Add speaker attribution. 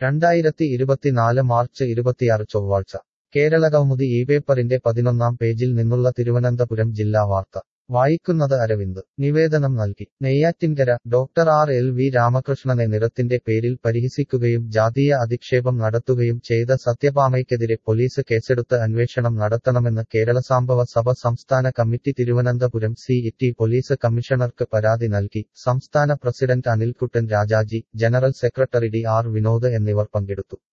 Speaker 1: 2024 March 26 ചൊവ്വാഴ്ച കേരളകൗമുദി ഇപേപ്പറിന്റെ 11-ാം പേജിൽ നിന്നുള്ള തിരുവനന്തപുരം ജില്ലാ വാർത്ത വായിക്കുന്നത് അരവിന്ദ് നിവേദനം നൽകി നെയ്യാറ്റിൻകര ഡോക്ടർ ആർ.എൽ.വി. രാമകൃഷ്ണനെ നിറത്തിന്റെ പേരിൽ പരിഹസിക്കുകയും ജാതീയ അധിക്ഷേപം നടത്തുകയും ചെയ്ത സത്യഭാമയ്ക്കെതിരെ പോലീസ് കേസെടുത്ത് അന്വേഷണം നടത്തണമെന്ന് കേരളസംഭവ സഭ സംസ്ഥാന കമ്മിറ്റി തിരുവനന്തപുരം സിറ്റി പോലീസ് കമ്മീഷണർക്ക് പരാതി നൽകി. സംസ്ഥാന president Anilkuttan Rajaji, general secretary D. R. Vinod എന്നിവർ പങ്കെടുത്തു.